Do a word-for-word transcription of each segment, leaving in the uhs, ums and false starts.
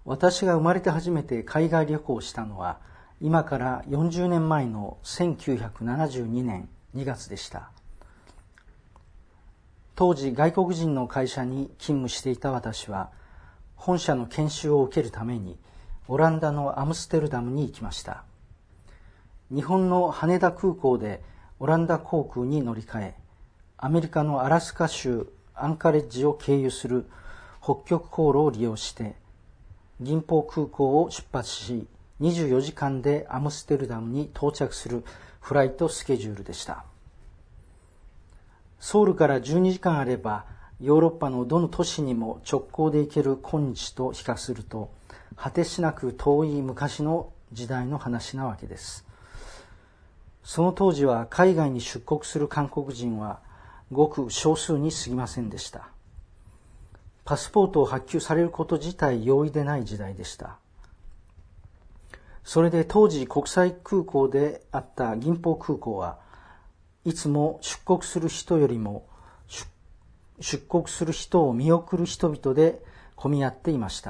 私が生まれて初めて海外旅行をしたのは今からよんじゅうねんまえのせんきゅうひゃくななじゅうにねんにがつでした。当時外国人の会社に勤務していた私は本社の研修を受けるためにオランダのアムステルダムに行きました。日本の羽田空港でオランダ航空に乗り換え、アメリカのアラスカ州アンカレッジを経由する北極航路を利用して銀浦空港を出発し、にじゅうよじかんでアムステルダムに到着するフライトスケジュールでした。ソウルからじゅうにじかんあればヨーロッパのどの都市にも直行で行ける今日と比較すると果てしなく遠い昔の時代の話なわけです。その当時は海外に出国する韓国人はごく少数に過ぎませんでした。パスポートを発給されること自体容易でない時代でした。それで当時国際空港であった銀浦空港はいつも出国する人よりも出国する人を見送る人々で混み合っていました。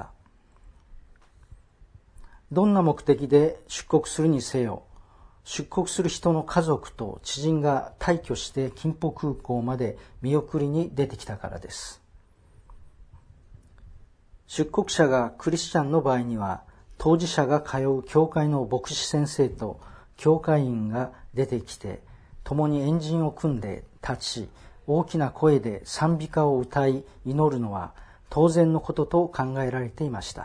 どんな目的で出国するにせよ、出国する人の家族と知人が大挙して金浦空港まで見送りに出てきたからです。出国者がクリスチャンの場合には、当事者が通う教会の牧師先生と教会員が出てきて、共に円陣を組んで立ち、大きな声で賛美歌を歌い祈るのは当然のことと考えられていました。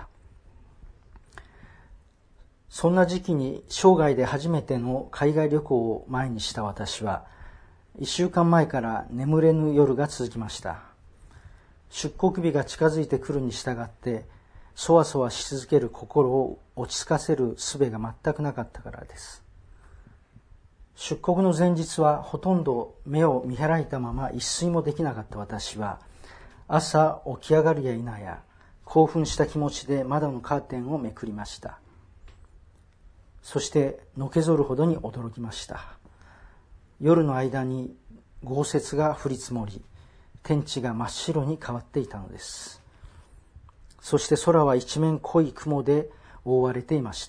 そんな時期に生涯で初めての海外旅行を前にした私は、一週間前から眠れぬ夜が続きました。出国日が近づいてくるに従って、そわそわし続ける心を落ち着かせる術が全くなかったからです。出国の前日はほとんど目を見開いたまま一睡もできなかった私は、朝起き上がるや否や、興奮した気持ちで窓のカーテンをめくりました。そしてのけぞるほどに驚きました。夜の間に豪雪が降り積もり、天地が真っ白に変わっていたのです。そして空は一面濃い雲で覆われていました。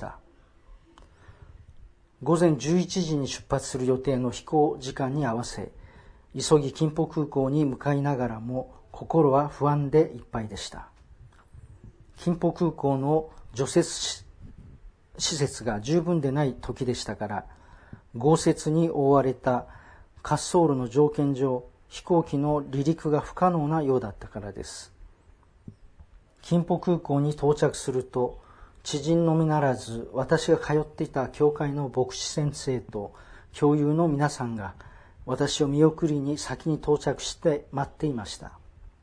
午前じゅういちじに出発する予定の飛行時間に合わせ、急ぎ金浦空港に向かいながらも心は不安でいっぱいでした。金浦空港の除雪施設が十分でない時でしたから、豪雪に覆われた滑走路の条件上、飛行機の離陸が不可能なようだったからです。金浦空港に到着すると、知人のみならず私が通っていた教会の牧師先生と教友の皆さんが私を見送りに先に到着して待っていました。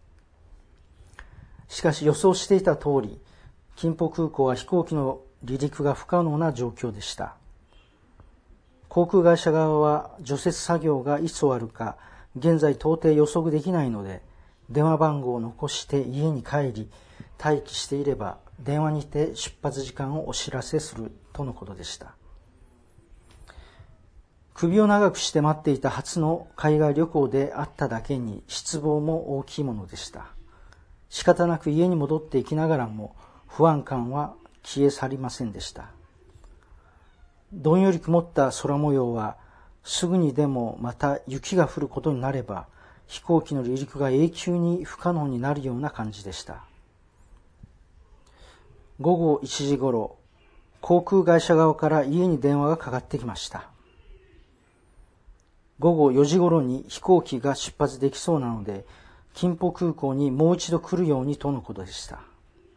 しかし予想していた通り、金浦空港は飛行機の離陸が不可能な状況でした。航空会社側は除雪作業がいつ終わるか現在到底予測できないので、電話番号を残して家に帰り待機していれば電話にて出発時間をお知らせするとのことでした。首を長くして待っていた初の海外旅行であっただけに失望も大きいものでした。仕方なく家に戻っていきながらも不安感は消え去りませんでした。どんより曇った空模様はすぐにでもまた雪が降ることになれば飛行機の離陸が永久に不可能になるような感じでした。ごごいちじごろ、航空会社側から家に電話がかかってきました。ごごよじごろに飛行機が出発できそうなので、金浦空港にもう一度来るようにとのことでした。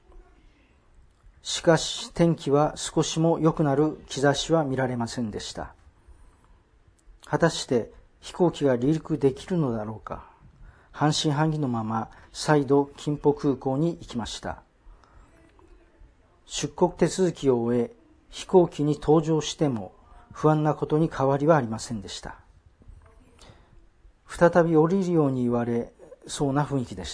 しかし天気は少しも良くなる兆しは見られませんでした。果たして飛行機が離陸できるのだろうか。半信半疑のまま再度金浦空港に行きました。出国手続きを終え、飛行機に搭乗しても不安なことに変わりはありませんでした。再び降りるように言われそうな雰囲気でした。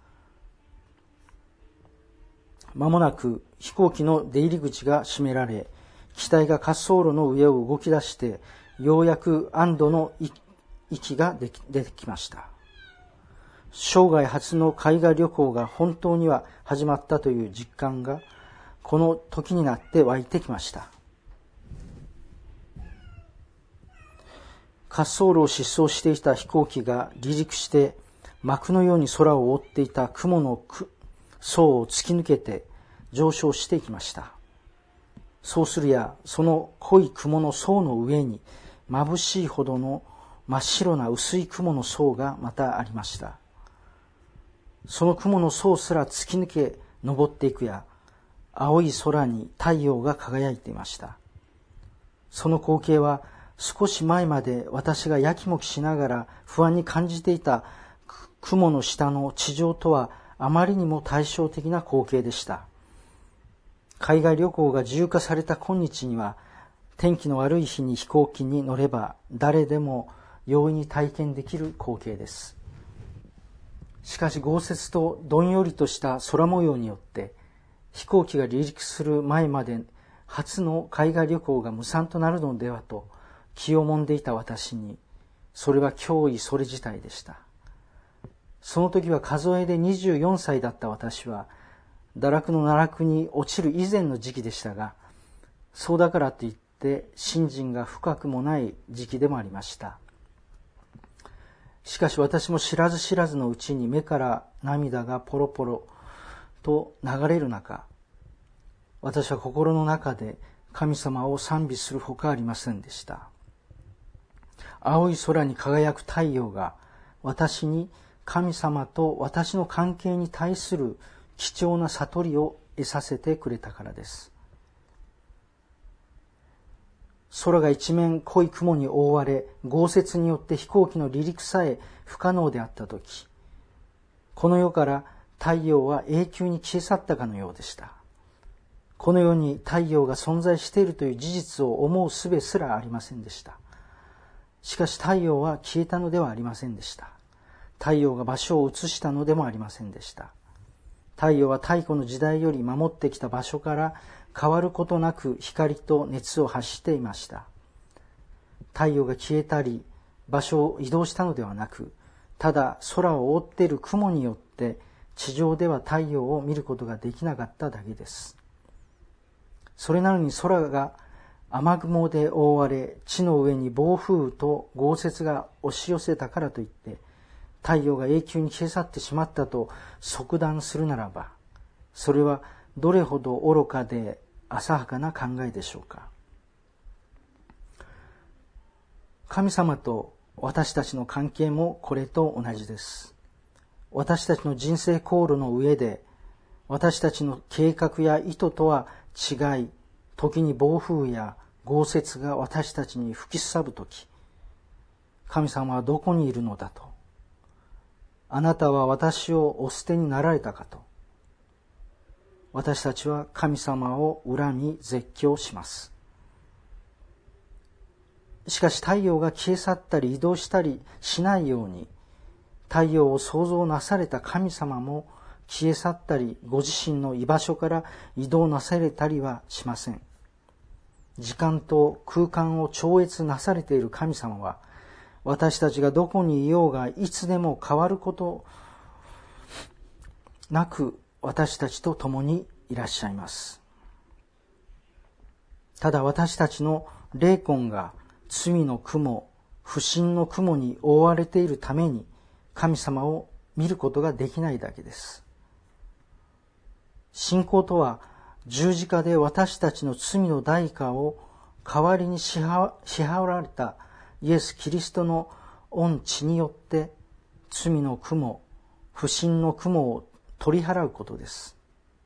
まもなく飛行機の出入り口が閉められ、機体が滑走路の上を動き出して、ようやく安堵の息が出てきました。生涯初の海外旅行が本当には始まったという実感がこの時になって湧いてきました。滑走路を疾走していた飛行機が離陸して幕のように空を覆っていた雲の層を突き抜けて上昇していきました。そうするや、その濃い雲の層の上に眩しいほどの真っ白な薄い雲の層がまたありました。その雲の層すら突き抜け登っていくや、青い空に太陽が輝いていました。その光景は少し前まで私がやきもきしながら不安に感じていた雲の下の地上とはあまりにも対照的な光景でした。海外旅行が自由化された今日には、天気の悪い日に飛行機に乗れば誰でも容易に体験できる光景です。しかし豪雪とどんよりとした空模様によって飛行機が離陸する前まで初の海外旅行が無産となるのではと気をもんでいた私に、それは脅威それ自体でした。その時は数えでにじゅうよんさいだった私は堕落の奈落に落ちる以前の時期でしたが、そうだからといって信心が深くもない時期でもありました。しかし私も知らず知らずのうちに目から涙がポロポロと流れる中、私は心の中で神様を賛美するほかありませんでした。青い空に輝く太陽が私に神様と私の関係に対する貴重な悟りを得させてくれたからです。空が一面濃い雲に覆われ、豪雪によって飛行機の離陸さえ不可能であったとき、この世から太陽は永久に消え去ったかのようでした。この世に太陽が存在しているという事実を思う術すらありませんでした。しかし太陽は消えたのではありませんでした。太陽が場所を移したのでもありませんでした。太陽は太古の時代より守ってきた場所から変わることなく光と熱を発していました。太陽が消えたり場所を移動したのではなく、ただ空を覆っている雲によって地上では太陽を見ることができなかっただけです。それなのに空が雨雲で覆われ、地の上に暴風雨と豪雪が押し寄せたからといって太陽が永久に消え去ってしまったと即断するならば、それはどれほど愚かで浅はかな考えでしょうか。神様と私たちの関係もこれと同じです。私たちの人生航路の上で、私たちの計画や意図とは違い、時に暴風や豪雪が私たちに吹きすさぶとき、神様はどこにいるのだと、あなたは私をお捨てになられたかと、私たちは神様を恨み絶叫します。しかし太陽が消え去ったり移動したりしないように、太陽を創造なされた神様も消え去ったりご自身の居場所から移動なされたりはしません。時間と空間を超越なされている神様は、私たちがどこにいようがいつでも変わることなく私たちと共にいらっしゃいます。ただ私たちの霊魂が罪の雲、不信の雲に覆われているために神様を見ることができないだけです。信仰とは十字架で私たちの罪の代価を代わりに支払われたイエス・キリストの御血によって罪の雲、不信の雲を取り払うことです。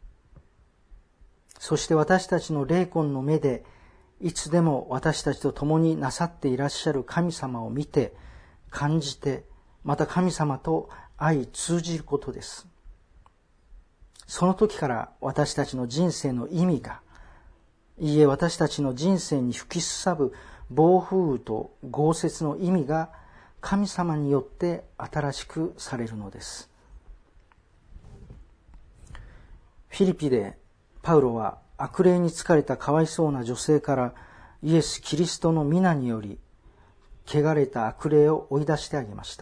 そして私たちの霊魂の目でいつでも私たちと共になさっていらっしゃる神様を見て、感じて、また神様と相通じることです。その時から私たちの人生の意味が、いいえ私たちの人生に吹きすさぶ暴風雨と豪雪の意味が神様によって新しくされるのです。フィリピでパウロは悪霊に疲れたかわいそうな女性からイエス・キリストの皆により汚れた悪霊を追い出してあげました。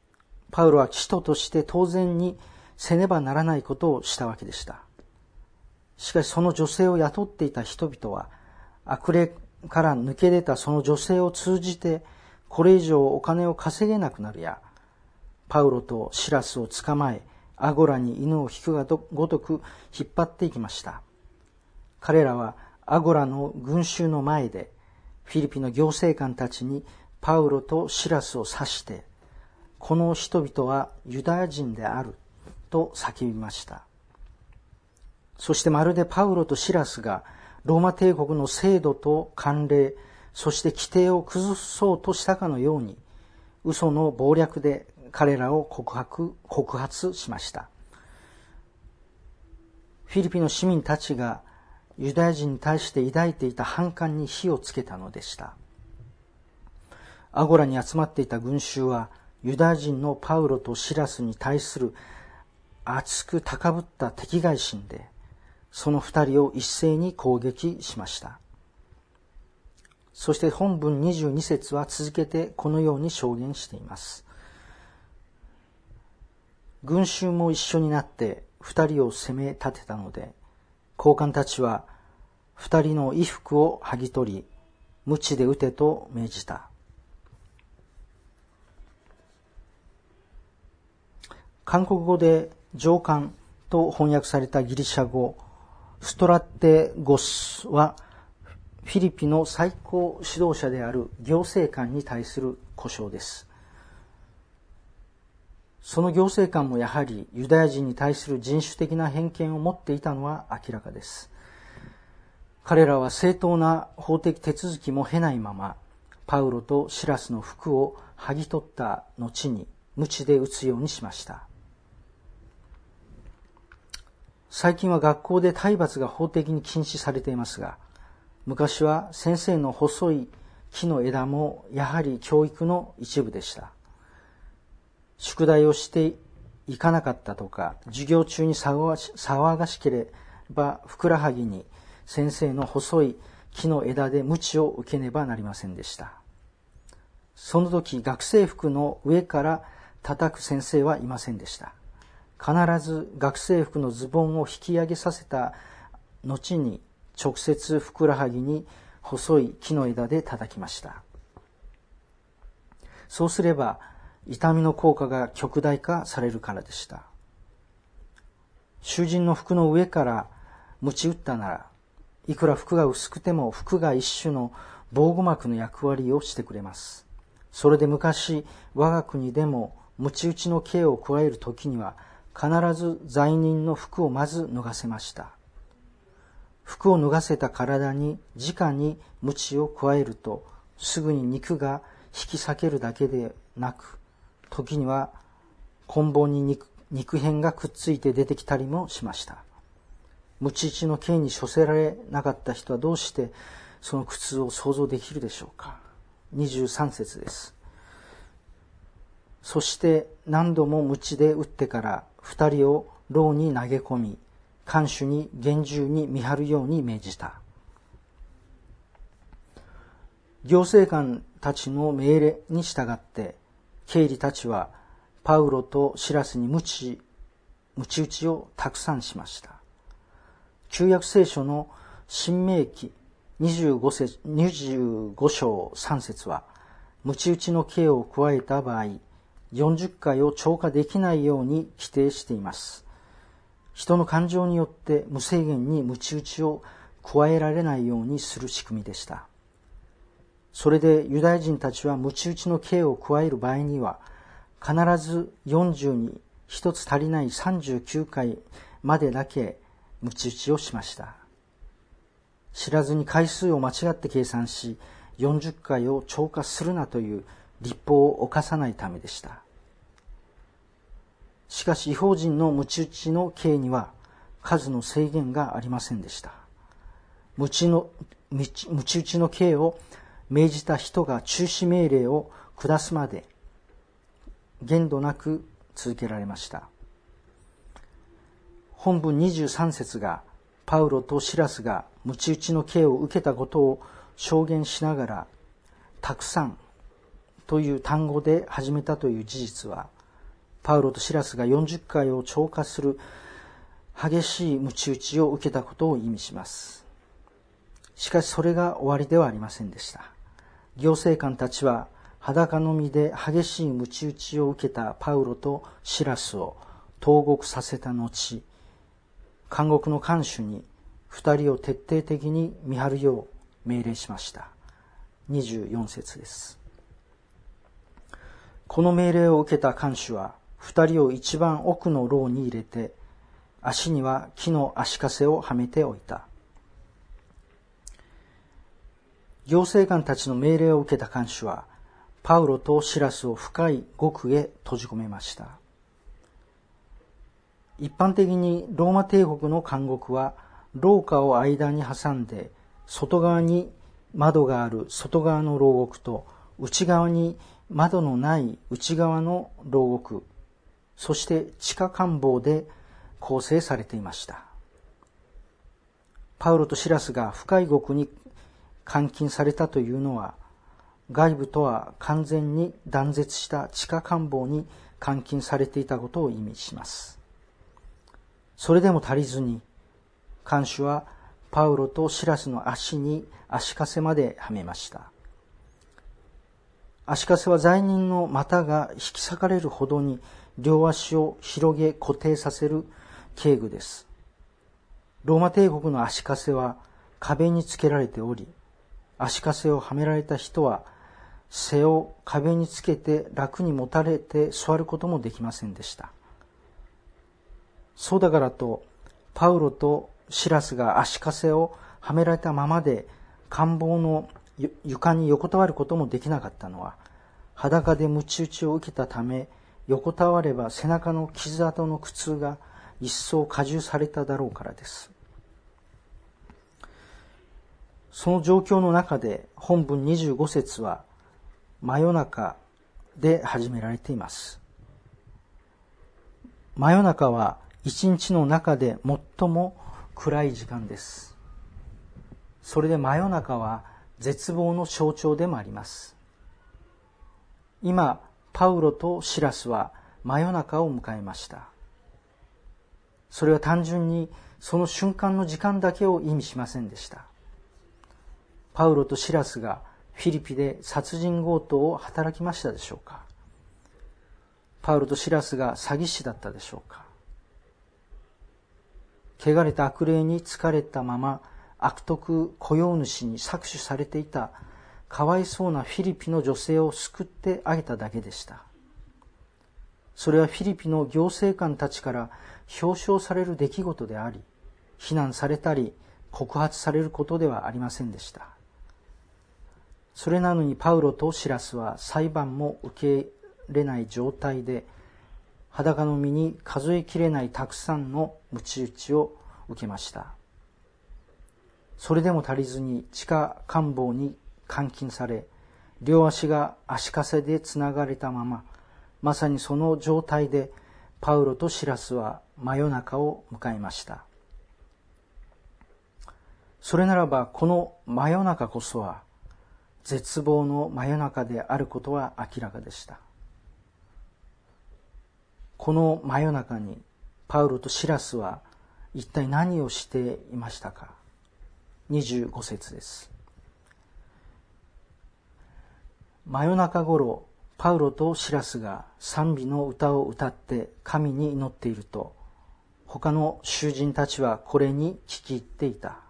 パウロは使徒として当然にせねばならないことをしたわけでした。 しかしその女性を雇っていた人々は、悪霊から抜け出たその女性を通じてこれ以上お金を稼げなくなるや、パウロとシラスを捕まえ、アゴラに犬を引くがごとく引っ張っていきました。彼らはアゴラの群衆の前で、フィリピの行政官たちにパウロとシラスを指して、この人々はユダヤ人であると叫びました。そしてまるでパウロとシラスがローマ帝国の制度と慣例、そして規定を崩そうとしたかのように、嘘の謀略で彼らを告白、告発しました。フィリピの市民たちがユダヤ人に対して抱いていた反感に火をつけたのでした。アゴラに集まっていた群衆は、ユダヤ人のパウロとシラスに対する熱く高ぶった敵外心で、その二人を一斉に攻撃しました。そして本文にじゅうに節は続けてこのように証言しています。群衆も一緒になって二人を責め立てたので、高官たちは二人の衣服を剥ぎ取り、鞭で打てと命じた。韓国語で上官と翻訳されたギリシャ語、ストラテゴスは、フィリピの最高指導者である行政官に対する呼称です。その行政官もやはりユダヤ人に対する人種的な偏見を持っていたのは明らかです。彼らは正当な法的手続きも経ないまま、パウロとシラスの服を剥ぎ取った後に鞭で打つようにしました。最近は学校で体罰が法的に禁止されていますが、昔は先生の細い木の枝もやはり教育の一部でした。宿題をしていかなかったとか、授業中に騒がしければふくらはぎに先生の細い木の枝で鞭を受けねばなりませんでした。その時、学生服の上から叩く先生はいませんでした。必ず学生服のズボンを引き上げさせた後に直接ふくらはぎに細い木の枝で叩きました。そうすれば痛みの効果が極大化されるからでした。囚人の服の上から鞭打ったなら、いくら服が薄くても服が一種の防護膜の役割をしてくれます。それで昔我が国でも鞭打ちの刑を加える時には必ず罪人の服をまず脱がせました。服を脱がせた体に直に鞭を加えると、すぐに肉が引き裂けるだけでなく、時には棍棒に 肉, 肉片がくっついて出てきたりもしました。鞭打ちの刑に処せられなかった人はどうしてその苦痛を想像できるでしょうか。にじゅうさん節です。そして何度も鞭で打ってから二人を牢に投げ込み、看守に厳重に見張るように命じた。行政官たちの命令に従って経理たちはパウロとシラスに鞭打ちをたくさんしました。旧約聖書の新明記にじゅうご章さん節は、鞭打ちの刑を加えた場合、よんじゅっかいを超過できないように規定しています。人の感情によって無制限に鞭打ちを加えられないようにする仕組みでした。それでユダヤ人たちは鞭打ちの刑を加える場合には、必ずよんじゅうにひとつ足りないさんじゅうきゅうかいまでだけ鞭打ちをしました。知らずに回数を間違って計算し、よんじゅっかいを超過するなという律法を犯さないためでした。しかし違法人の鞭打ちの刑には数の制限がありませんでした。鞭の鞭打ちの刑を命じた人が中止命令を下すまで限度なく続けられました。本文にじゅうさん節がパウロとシラスが鞭打ちの刑を受けたことを証言しながら、たくさんという単語で始めたという事実は、パウロとシラスがよんじゅっかいを超過する激しい鞭打ちを受けたことを意味します。しかしそれが終わりではありませんでした。行政官たちは裸の身で激しい鞭打ちを受けたパウロとシラスを投獄させた後、監獄の看守に二人を徹底的に見張るよう命令しました。にじゅうよん節です。この命令を受けた看守は二人を一番奥の牢に入れて、足には木の足かせをはめておいた。行政官たちの命令を受けた看守はパウロとシラスを深い獄へ閉じ込めました。一般的にローマ帝国の監獄は廊下を間に挟んで、外側に窓がある外側の牢獄と内側に窓のない内側の牢獄、そして地下監房で構成されていました。パウロとシラスが深い獄に監禁されたというのは、外部とは完全に断絶した地下監房に監禁されていたことを意味します。それでも足りずに、看守はパウロとシラスの足に足かせまではめました。足かせは罪人の股が引き裂かれるほどに両足を広げ固定させる警具です。ローマ帝国の足かせは壁につけられており、足かせをはめられた人は背を壁につけて楽に持たれて座ることもできませんでした。そうだからとパウロとシラスが足かせをはめられたままで監房の床に横たわることもできなかったのは、裸で鞭打ちを受けたため、横たわれば背中の傷跡の苦痛が一層加重されただろうからです。その状況の中で本文にじゅうご節は真夜中で始められています。真夜中は一日の中で最も暗い時間です。それで真夜中は絶望の象徴でもあります。今、パウロとシラスは真夜中を迎えました。それは単純にその瞬間の時間だけを意味しませんでした。パウロとシラスがフィリピで殺人強盗を働きましたでしょうか。パウロとシラスが詐欺師だったでしょうか。汚れた悪霊に疲れたまま悪徳雇用主に搾取されていたかわいそうなフィリピの女性を救ってあげただけでした。それはフィリピの行政官たちから表彰される出来事であり、非難されたり告発されることではありませんでした。それなのにパウロとシラスは裁判も受けれない状態で、裸の身に数えきれないたくさんの鞭打ちを受けました。それでも足りずに地下監房に監禁され、両足が足かせでつながれたまま、まさにその状態でパウロとシラスは真夜中を迎えました。それならばこの真夜中こそは絶望の真夜中であることは明らかでした。この真夜中にパウロとシラスは一体何をしていましたか。にじゅうご節です。真夜中ごろ、パウロとシラスが賛美の歌を歌って神に祈っていると、他の囚人たちはこれに聞き入っていた。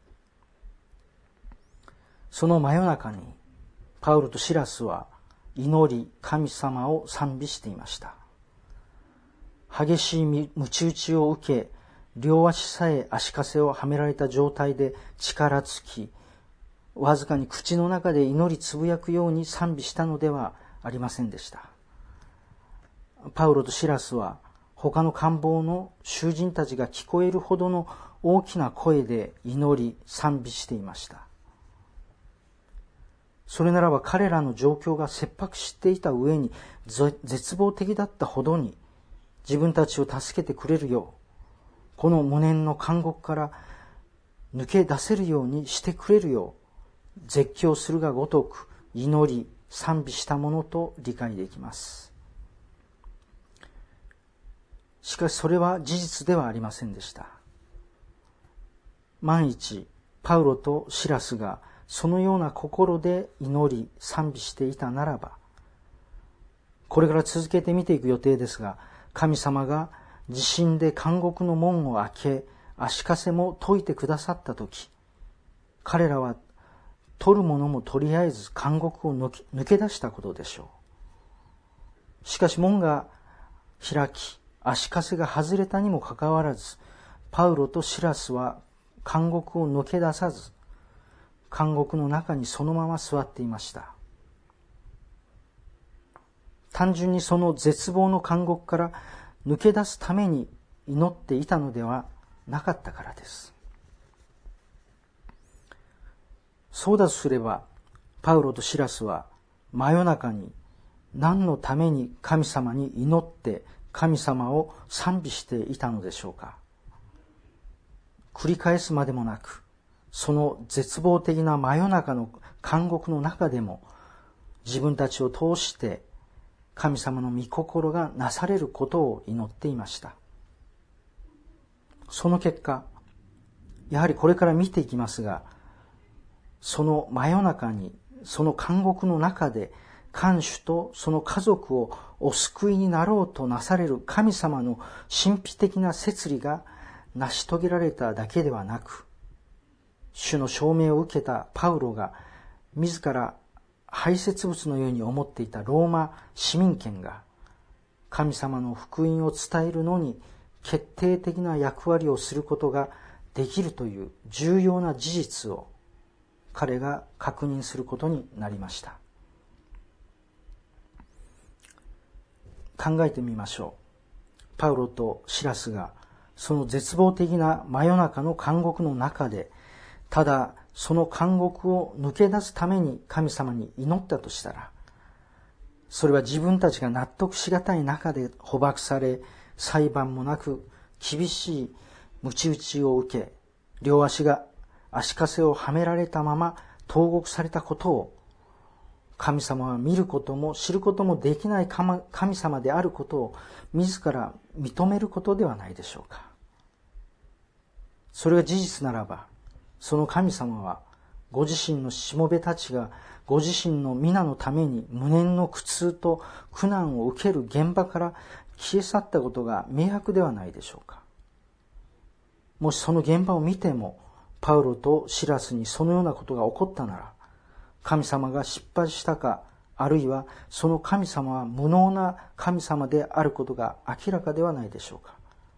その真夜中にパウロとシラスは祈り神様を賛美していました。激しい鞭打ちを受け、両足さえ足かせをはめられた状態で力尽き、わずかに口の中で祈りつぶやくように賛美したのではありませんでした。パウロとシラスは他の監房の囚人たちが聞こえるほどの大きな声で祈り賛美していました。それならば彼らの状況が切迫していた上に絶望的だったほどに、自分たちを助けてくれるよう、この無念の監獄から抜け出せるようにしてくれるよう、絶叫するがごとく祈り賛美したものと理解できます。 しかしそれは事実ではありませんでした。万一パウロとシラスがそのような心で祈り賛美していたならば、これから続けて見ていく予定ですが、神様が地震で監獄の門を開け、足かせも解いてくださったとき、彼らは取るものもとりあえず監獄を抜け出したことでしょう。しかし門が開き、足かせが外れたにもかかわらず、パウロとシラスは監獄を抜け出さず、監獄の中にそのまま座っていました。単純にその絶望の監獄から抜け出すために祈っていたのではなかったからです。そうだとすれば、パウロとシラスは真夜中に何のために神様に祈って神様を賛美していたのでしょうか。繰り返すまでもなく、その絶望的な真夜中の監獄の中でも、自分たちを通して神様の御心がなされることを祈っていました。その結果、やはりこれから見ていきますが、その真夜中に、その監獄の中で、看守とその家族をお救いになろうとなされる神様の神秘的な摂理が成し遂げられただけではなく、主の証明を受けたパウロが自ら排泄物のように思っていたローマ市民権が神様の福音を伝えるのに決定的な役割をすることができるという重要な事実を彼が確認することになりました。考えてみましょう。パウロとシラスがその絶望的な真夜中の監獄の中で、ただその監獄を抜け出すために神様に祈ったとしたら、それは自分たちが納得しがたい中で捕獲され、裁判もなく厳しい鞭打ちを受け、両足が足かせをはめられたまま投獄されたことを、神様は見ることも知ることもできない神様であることを自ら認めることではないでしょうか。それが事実ならば、その神様はご自身のしもべたちがご自身の皆のために無念の苦痛と苦難を受ける現場から消え去ったことが明白ではないでしょうか。もしその現場を見てもパウロとシラスにそのようなことが起こったなら、神様が失敗したか、あるいはその神様は無能な神様であることが明らかではないでしょうか。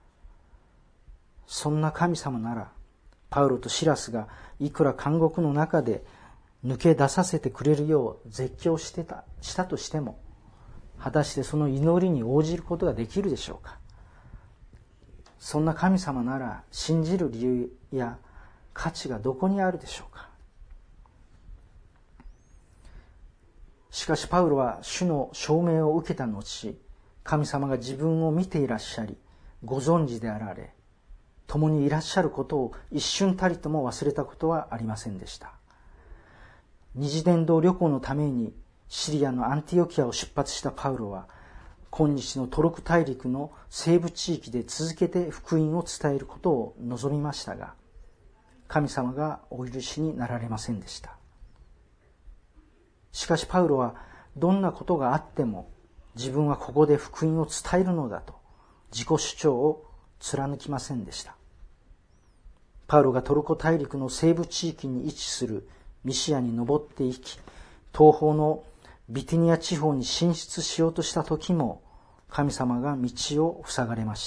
そんな神様なら、パウロとシラスがいくら監獄の中で抜け出させてくれるよう絶叫してた、したとしても、果たしてその祈りに応じることができるでしょうか。そんな神様なら信じる理由や価値がどこにあるでしょうか。しかしパウロは主の証明を受けた後、神様が自分を見ていらっしゃり、ご存知であられ、共にいらっしゃることを一瞬たりとも忘れたことはありませんでした。二次伝道旅行のためにシリアのアンティオキアを出発したパウロは、今日のトルコ大陸の西部地域で続けて福音を伝えることを望みましたが、神様がお許しになられませんでした。しかしパウロはどんなことがあっても自分はここで福音を伝えるのだと自己主張を貫きませんでした。パウロがトルコ大陸の西部地域に位置するミシアに登っていき、東方のビティニア地方に進出しようとした時も神様が道を塞がれました。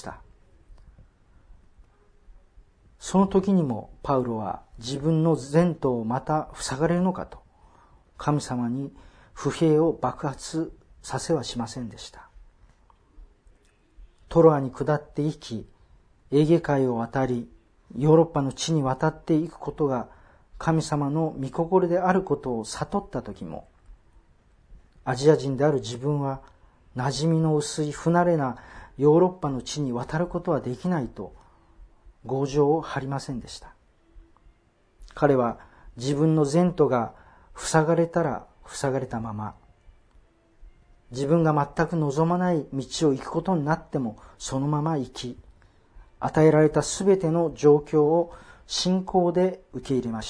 その時にもパウロは自分の前途をまた塞がれるのかと神様に不平を爆発させはしませんでした。トロアに下っていき、エーゲ海を渡り、ヨーロッパの地に渡っていくことが神様の御心であることを悟った時も、アジア人である自分は馴染みの薄い不慣れなヨーロッパの地に渡ることはできないと強情を張りませんでした。彼は自分の前途が塞がれたら塞がれたまま、 自分が全く望まない道を行くことになってもそのまま生き、与えられたすべての状況を信仰で受け入れました。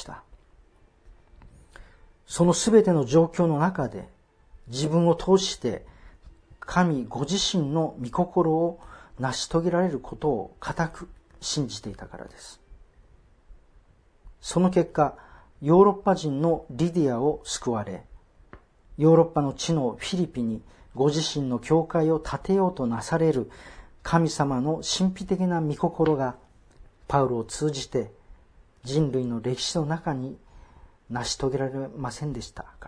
そのすべての状況の中で自分を通して神ご自身の御心を成し遂げられることを固く信じていたからです。その結果、ヨーロッパ人のリディアを救われ、ヨーロッパの地のフィリピにご自身の教会を建てようとなされる神様の神秘的な御心がパウロを通じて人類の歴史の中に成し遂げられませんでしたか。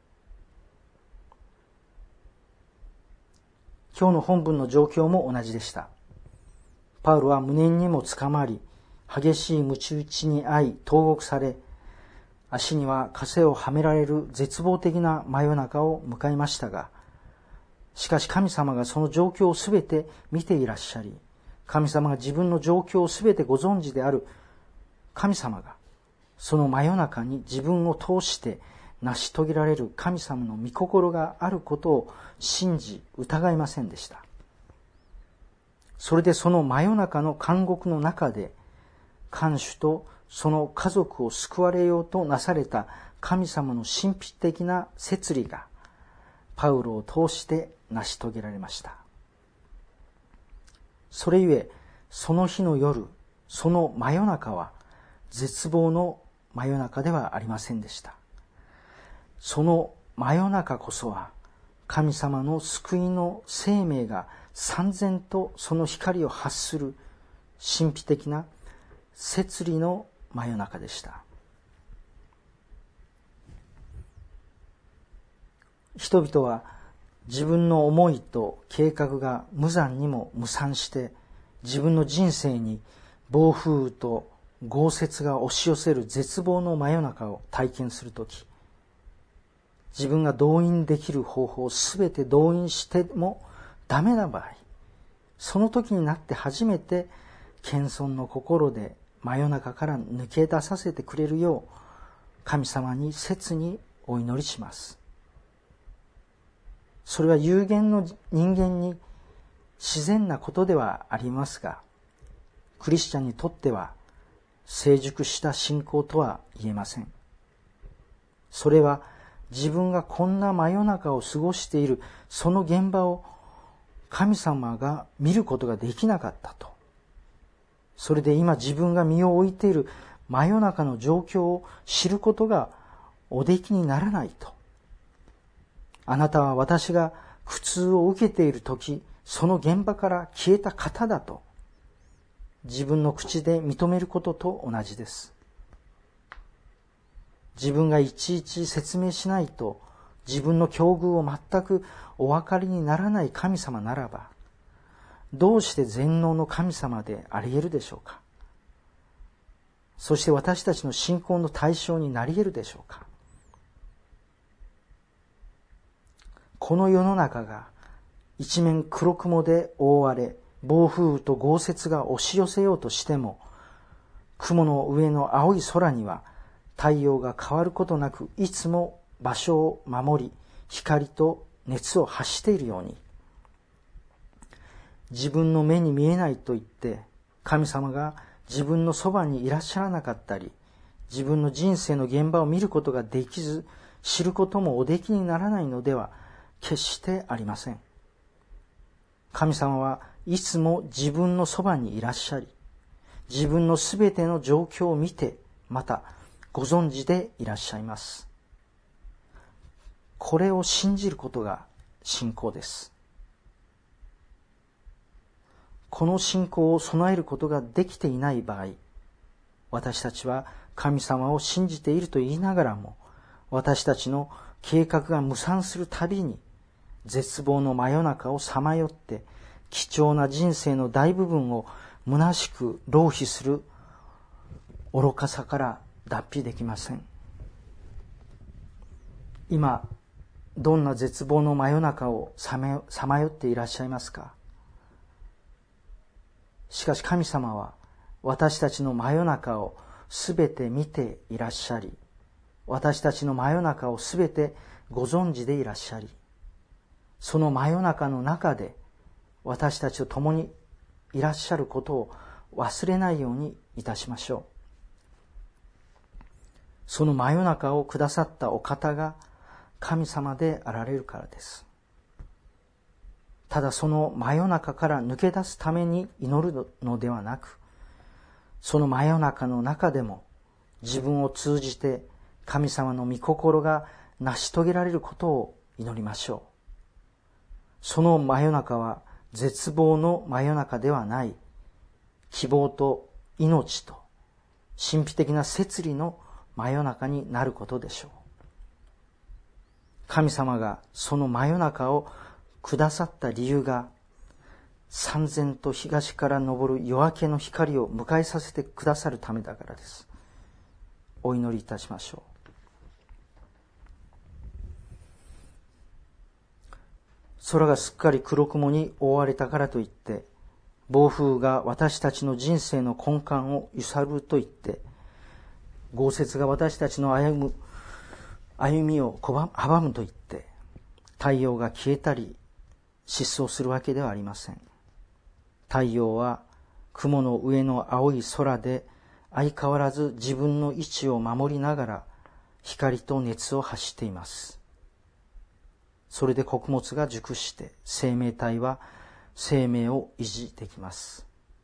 今日の本文の状況も同じでした。パウロは無念にもつかまり、激しい鞭打ちに遭い投獄され、足には枷をはめられる絶望的な真夜中を迎えましたが、しかし神様がその状況をすべて見ていらっしゃり、神様が自分の状況をすべてご存知である神様が、その真夜中に自分を通して成し遂げられる神様の御心があることを信じ疑いませんでした。それでその真夜中の監獄の中で、看守とその家族を救われようとなされた神様の神秘的な摂理がパウロを通して成し遂げられました。それゆえ、その日の夜、その真夜中は絶望の真夜中ではありませんでした。その真夜中こそは神様の救いの生命が燦然とその光を発する神秘的な摂理の真夜中でした。人々は自分の思いと計画が無残にも無賛して自分の人生に暴風雨と豪雪が押し寄せる絶望の真夜中を体験するとき、自分が動員できる方法をすべて動員してもダメな場合、その時になって初めて謙遜の心で真夜中から抜け出させてくれるよう神様に切にお祈りします。それは有限の人間に自然なことではありますが、クリスチャンにとっては成熟した信仰とは言えません。それは自分がこんな真夜中を過ごしているその現場を神様が見ることができなかったと。それで今自分が身を置いている真夜中の状況を知ることがおできにならないと。あなたは私が苦痛を受けているとき、その現場から消えた方だと自分の口で認めることと同じです。自分がいちいち説明しないと自分の境遇を全くお分かりにならない神様ならば、どうして全能の神様であり得るでしょうか。そして私たちの信仰の対象になり得るでしょうか。この世の中が一面黒雲で覆われ、暴風雨と豪雪が押し寄せようとしても、雲の上の青い空には太陽が変わることなくいつも場所を守り、光と熱を発しているように、自分の目に見えないと言って神様が自分のそばにいらっしゃらなかったり、自分の人生の現場を見ることができず、知ることもおできにならないのでは決してありません。神様はいつも自分のそばにいらっしゃり、自分のすべての状況を見て、またご存知でいらっしゃいます。これを信じることが信仰です。この信仰を備えることができていない場合、私たちは神様を信じていると言いながらも、私たちの計画が無賛するたびに、絶望の真夜中をさまよって、貴重な人生の大部分を虚しく浪費する愚かさから脱皮できません。今、どんな絶望の真夜中をさまよっていらっしゃいますか。しかし神様は私たちの真夜中をすべて見ていらっしゃり、私たちの真夜中をすべてご存知でいらっしゃり、 その真夜中の中で私たちと共にいらっしゃることを忘れないようにいたしましょう。その真夜中をくださったお方が神様であられるからです。ただその真夜中から抜け出すために祈るのではなく、その真夜中の中でも自分を通じて神様の御心が成し遂げられることを祈りましょう。その真夜中は絶望の真夜中ではない、希望と命と神秘的な摂理の真夜中になることでしょう。神様がその真夜中をくださった理由が、燦然と東から昇る夜明けの光を迎えさせてくださるためだからです。お祈りいたしましょう。空がすっかり黒雲に覆われたからといって、暴風が私たちの人生の根幹を揺さぶるといって、豪雪が私たちの歩む歩みを阻むといって、太陽が消えたり失踪するわけではありません。太陽は雲の上の青い空で相変わらず自分の位置を守りながら光と熱を発しています。それで穀物が熟して生命体は生命を維持できます。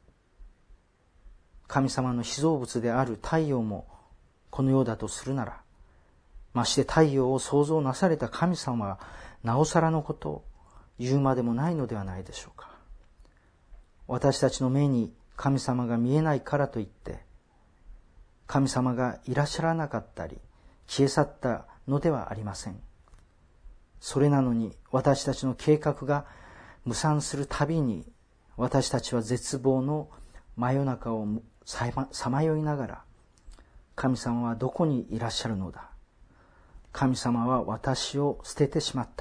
神様の被造物である太陽もこのようだとするなら、まして太陽を創造なされた神様はなおさらのことを言うまでもないのではないでしょうか。私たちの目に神様が見えないからといって、神様がいらっしゃらなかったり消え去ったのではありません。それなのに私たちの計画が無産するたびに、私たちは絶望の真夜中をさまよいながら、神様はどこにいらっしゃるのだ、神様は私を捨ててしまった、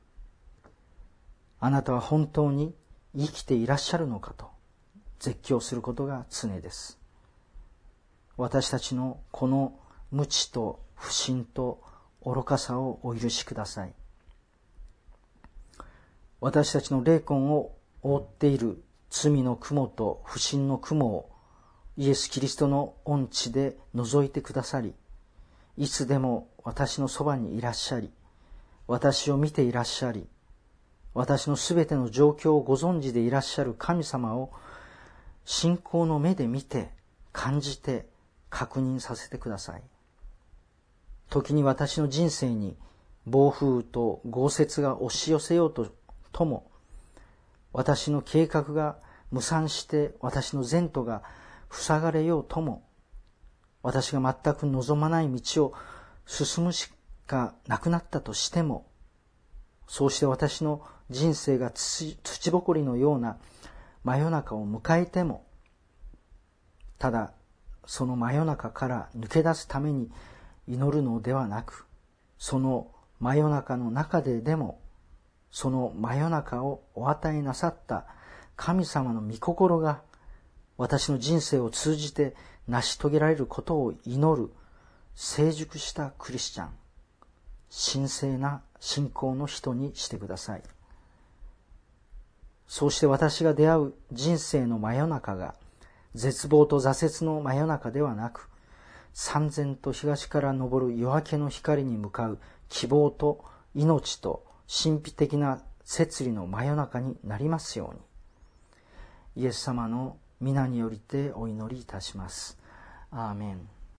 あなたは本当に生きていらっしゃるのかと絶叫することが常です。私たちのこの無知と不信と愚かさをお許しください。私たちの霊魂を覆っている罪の雲と不信の雲をイエス・キリストの御血で除いてくださり、いつでも私のそばにいらっしゃり、私を見ていらっしゃり、私のすべての状況をご存知でいらっしゃる神様を信仰の目で見て、感じて、確認させてください。時に私の人生に暴風と豪雪が押し寄せようととも、私の計画が無産して私の前途が塞がれようとも、私が全く望まない道を進むしかなくなったとしても、そうして私の人生が 土, 土ぼこりのような真夜中を迎えても、ただその真夜中から抜け出すために祈るのではなく、その真夜中の中ででも、その真夜中をお与えなさった神様の御心が私の人生を通じて成し遂げられることを祈る成熟したクリスチャン、神聖な信仰の人にしてください。そうして私が出会う人生の真夜中が絶望と挫折の真夜中ではなく、燦然と東から昇る夜明けの光に向かう希望と命と神秘的な摂理の真夜中になりますように、イエス様の皆によりてお祈りいたします。アーメン。